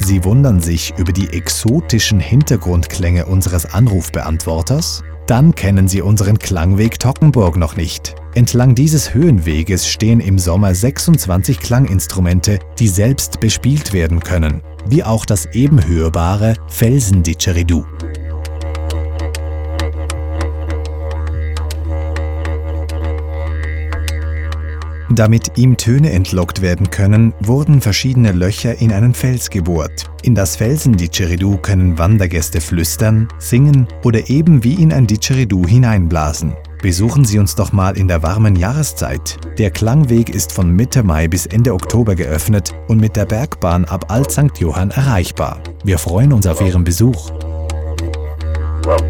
Sie wundern sich über die exotischen Hintergrundklänge unseres Anrufbeantworters? Dann kennen Sie unseren Klangweg Toggenburg noch nicht. Entlang dieses Höhenweges stehen im Sommer 26 Klanginstrumente, die selbst bespielt werden können, wie auch das eben hörbare Felsen-Didgeridoo. Damit ihm Töne entlockt werden können, wurden verschiedene Löcher in einen Fels gebohrt. In das Felsen-Didgeridoo können Wandergäste flüstern, singen oder eben wie in ein Didgeridoo hineinblasen. Besuchen Sie uns doch mal in der warmen Jahreszeit. Der Klangweg ist von Mitte Mai bis Ende Oktober geöffnet und mit der Bergbahn ab Alt St. Johann erreichbar. Wir freuen uns auf Ihren Besuch.